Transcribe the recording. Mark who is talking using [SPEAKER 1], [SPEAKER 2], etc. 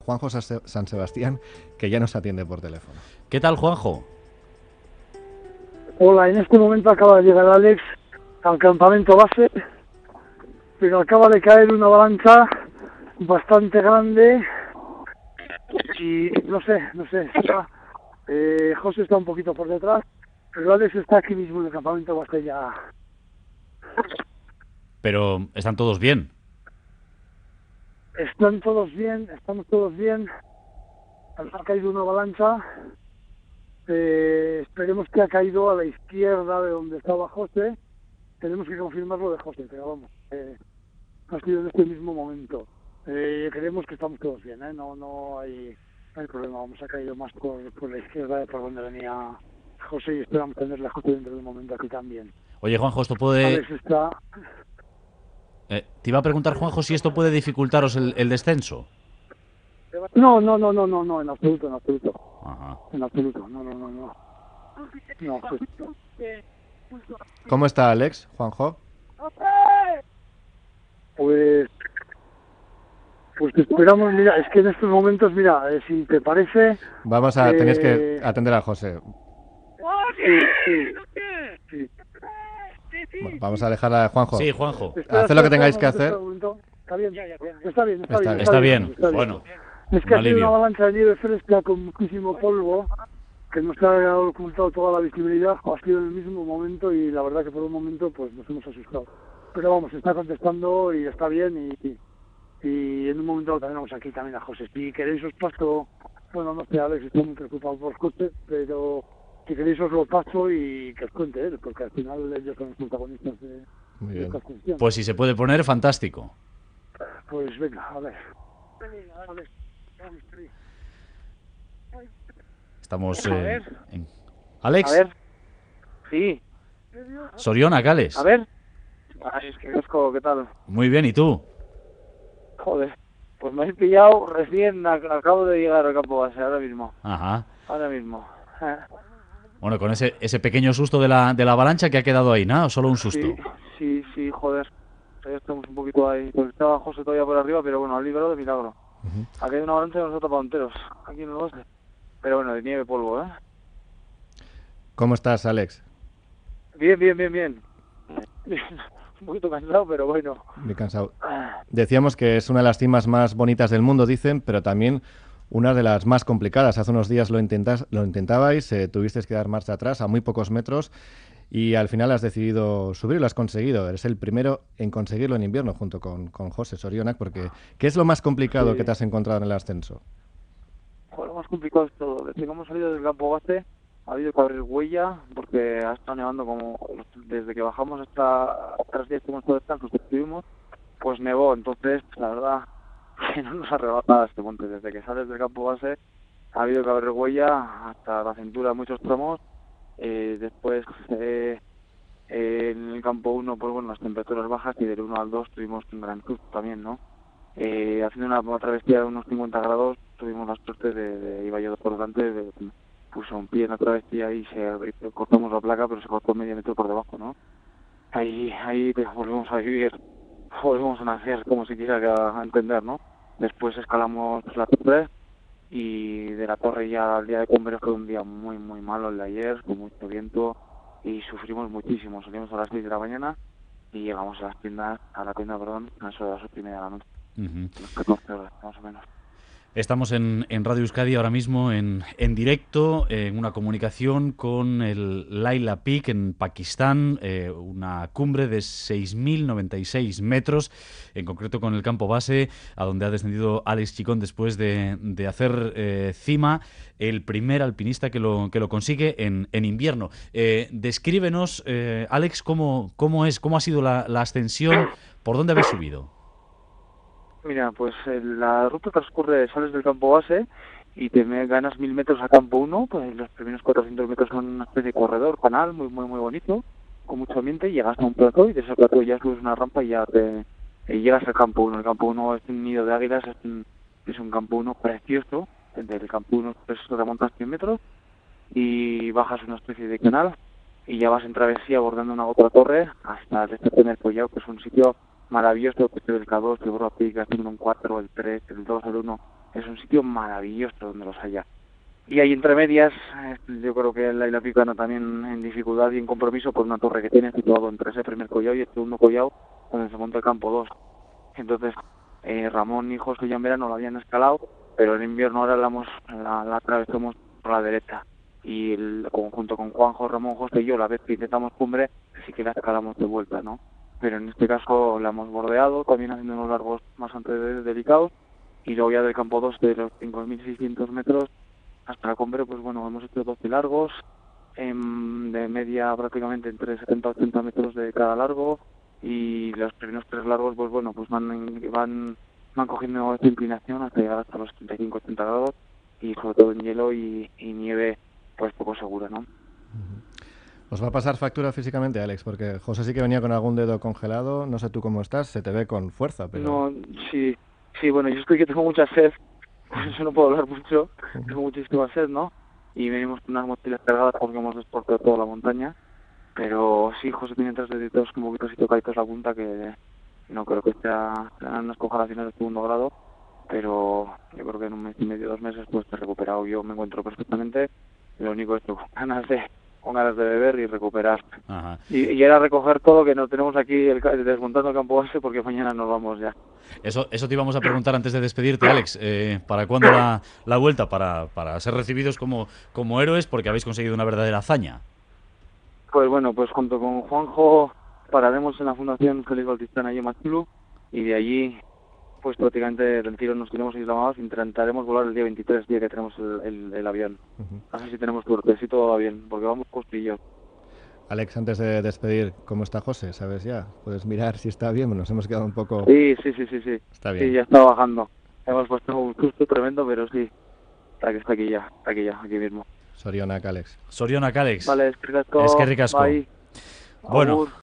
[SPEAKER 1] Juanjo San Sebastián, que ya nos atiende por teléfono.
[SPEAKER 2] ¿Qué tal, Juanjo?
[SPEAKER 3] Hola, en este momento acaba de llegar Alex al campamento base, pero acaba de caer una avalancha bastante grande y no sé, José está un poquito por detrás, pero Alex está aquí mismo en el campamento base ya.
[SPEAKER 2] Pero están todos bien.
[SPEAKER 3] Estamos todos bien. Ha caído una avalancha. Esperemos que ha caído a la izquierda de donde estaba José. Tenemos que confirmarlo de José, pero vamos, ha sido en este mismo momento. Creemos que estamos todos bien, no hay problema. Vamos, ha caído más por la izquierda, por donde venía José, y esperamos tenerle a José dentro de un momento aquí también.
[SPEAKER 2] Oye, Juanjo, esto puede...
[SPEAKER 3] Alex está...
[SPEAKER 2] te iba a preguntar, Juanjo, si esto puede dificultaros el descenso.
[SPEAKER 3] No, en absoluto.
[SPEAKER 2] Ajá.
[SPEAKER 3] En absoluto, no.
[SPEAKER 1] ¿Cómo está Alex, Juanjo?
[SPEAKER 3] Pues esperamos, mira, es que en estos momentos, mira, si te parece...
[SPEAKER 1] Tenéis que atender a José.
[SPEAKER 3] Sí.
[SPEAKER 1] Bueno, vamos a dejar a Juanjo.
[SPEAKER 2] Sí, Juanjo.
[SPEAKER 1] Haced lo que tengáis que hacer.
[SPEAKER 3] Está bien.
[SPEAKER 2] Bueno,
[SPEAKER 3] Es que
[SPEAKER 2] un
[SPEAKER 3] ha sido una
[SPEAKER 2] alivio.
[SPEAKER 3] avalancha de nieve fresca con muchísimo polvo que nos ha ocultado toda la visibilidad. Ha sido en el mismo momento y la verdad que por un momento pues nos hemos asustado. Pero vamos, está contestando y está bien y en un momento lo tenemos aquí también a José. Si queréis os paso, bueno, no sé, Alex, estoy muy preocupado por José, pero si queréis os lo paso y que os cuente él, porque al final ellos son los protagonistas de esta cuestión.
[SPEAKER 2] Pues si se puede poner, fantástico.
[SPEAKER 3] Pues venga, a ver.
[SPEAKER 2] Estamos...
[SPEAKER 4] A ver.
[SPEAKER 2] Alex,
[SPEAKER 4] A ver. Sí.
[SPEAKER 2] Soriona, Gales.
[SPEAKER 4] A ver. Ay, es que Cosco, ¿qué tal?
[SPEAKER 2] Muy bien, ¿y tú?
[SPEAKER 4] Joder. Pues me has pillado recién, acabo de llegar al campo base, ahora mismo.
[SPEAKER 2] Ajá.
[SPEAKER 4] Ahora mismo.
[SPEAKER 2] Bueno, con ese pequeño susto de la avalancha que ha quedado ahí, ¿no? Solo un susto.
[SPEAKER 4] Sí, joder. Todavía estamos un poquito ahí. Pues estaba José todavía por arriba, pero bueno, ha liberado de milagro. Aquí hay una avalancha que nos ha tapado enteros. Aquí en el bosque. Pero bueno, de nieve, polvo, ¿eh?
[SPEAKER 1] ¿Cómo estás, Alex?
[SPEAKER 4] Bien. Un poquito cansado, pero bueno.
[SPEAKER 1] Muy cansado. Decíamos que es una de las cimas más bonitas del mundo, dicen, pero también una de las más complicadas. Hace unos días lo intentabais, tuvisteis que dar marcha atrás a muy pocos metros y al final has decidido subir, lo has conseguido. Eres el primero en conseguirlo en invierno junto con José Sorionak, porque ¿qué es lo más complicado que te has encontrado en el ascenso?
[SPEAKER 4] Lo más complicado es todo. Desde que hemos salido del campo base ha habido que abrir huella porque ha estado nevando como desde que bajamos hasta 3 días que hemos estado descansos que estuvimos, pues nevó. Entonces, la verdad, que no nos ha regalado nada este monte. Desde que sales del campo base ha habido que abrir huella hasta la cintura en muchos tramos. Después, en el campo 1, pues bueno, las temperaturas bajas y del 1 al 2 tuvimos un gran susto también, ¿no? Haciendo una travesía de unos 50 grados, tuvimos la suerte de iba yo por delante, puso un pie en la travesía y cortamos la placa, pero se cortó medio metro por debajo, ¿no? Ahí pues, volvemos a vivir, volvemos a nacer, como se quiera a entender, ¿no? Después escalamos la torre y de la torre ya al día de Cumbres fue un día muy malo el de ayer, con mucho viento y sufrimos muchísimo. Salimos a las 6 de la mañana y llegamos a la tienda, a eso de las 8:30 de la noche. 14 horas, más o menos.
[SPEAKER 2] Estamos en Radio Euskadi ahora mismo en directo, en una comunicación con el Laila Peak en Pakistán, una cumbre de 6.096 metros, en concreto con el campo base, a donde ha descendido Alex Chicón después de hacer cima, el primer alpinista que lo consigue en invierno. Descríbenos, Alex, cómo ha sido la ascensión, por dónde habéis subido.
[SPEAKER 4] Mira, pues la ruta transcurre, sales del campo base y te ganas 1.000 metros a campo 1, pues los primeros 400 metros son una especie de corredor, canal, muy bonito, con mucho ambiente, y llegas a un plató y de ese plató ya subes una rampa y ya llegas al campo 1. El campo 1 es un nido de águilas, es un campo 1 precioso, del campo 1 pues remontas 100 metros y bajas una especie de canal y ya vas en travesía abordando una otra torre hasta el primer collado, que es un sitio maravilloso, que es el K2, el Borra Peak, haciendo un 4, el 3, el 2, el 1, es un sitio maravilloso donde los haya. Y ahí entre medias, yo creo que el Isla Picana también en dificultad y en compromiso por una torre que tiene situado entre ese primer collado y el segundo collado donde se monta el campo 2. Entonces Ramón y José ya en verano lo habían escalado, pero en invierno ahora la atravesamos por la derecha. Y junto con Juanjo, Ramón, José y yo, la vez que intentamos cumbre, sí que la escalamos de vuelta, ¿no? Pero en este caso la hemos bordeado, también haciendo unos largos bastante delicados, y luego ya del campo 2 de los 5.600 metros hasta la cumbre, pues bueno, hemos hecho 12 largos, de media prácticamente entre 70 y 80 metros de cada largo, y los primeros 3 largos, pues bueno, pues van cogiendo esta inclinación hasta llegar hasta los 35-80 grados, y sobre todo en hielo y nieve, pues poco segura, ¿no?
[SPEAKER 1] ¿Os va a pasar factura físicamente, Alex? Porque José sí que venía con algún dedo congelado, no sé tú cómo estás, se te ve con fuerza, pero...
[SPEAKER 4] No, sí, bueno, yo estoy que tengo mucha sed, por eso no puedo hablar mucho, tengo muchísima sed, ¿no? Y venimos con unas mochilas cargadas porque hemos desportado toda la montaña, pero sí, José tiene 3 deditos un poquito así tocaditos la punta, que no creo que sean unas congelaciones de segundo grado, pero yo creo que en un mes y medio, 2 meses, pues he recuperado. Yo me encuentro perfectamente, lo único es que con ganas de beber y recuperar.
[SPEAKER 2] Ajá.
[SPEAKER 4] Y era recoger todo, que no tenemos aquí desmontando el campo base, porque mañana nos vamos ya.
[SPEAKER 2] Eso te íbamos a preguntar antes de despedirte, Alex. ¿Para cuándo la vuelta? Para ser recibidos como héroes, porque habéis conseguido una verdadera hazaña.
[SPEAKER 4] Pues bueno, pues junto con Juanjo pararemos en la Fundación Félix Bautista en Matsulu, y de allí pues prácticamente del tiro nos iremos a Isla Madaos e intentaremos volar el día 23, día que tenemos el avión. A ver si tenemos suerte, si todo va bien, porque vamos postillos.
[SPEAKER 1] Alex, antes de despedir, ¿cómo está José? ¿Sabes ya? ¿Puedes mirar si está bien? Nos hemos quedado un poco...
[SPEAKER 4] Sí.
[SPEAKER 1] Está bien.
[SPEAKER 4] Sí, ya está bajando. Hemos puesto un susto tremendo, pero sí, está aquí mismo.
[SPEAKER 1] Sorionak, Alex.
[SPEAKER 2] Sorionak, Alex.
[SPEAKER 4] Vale, eskerrik asko.
[SPEAKER 2] Eskerrik asko.
[SPEAKER 4] Bai.
[SPEAKER 2] Bueno.
[SPEAKER 4] Agur.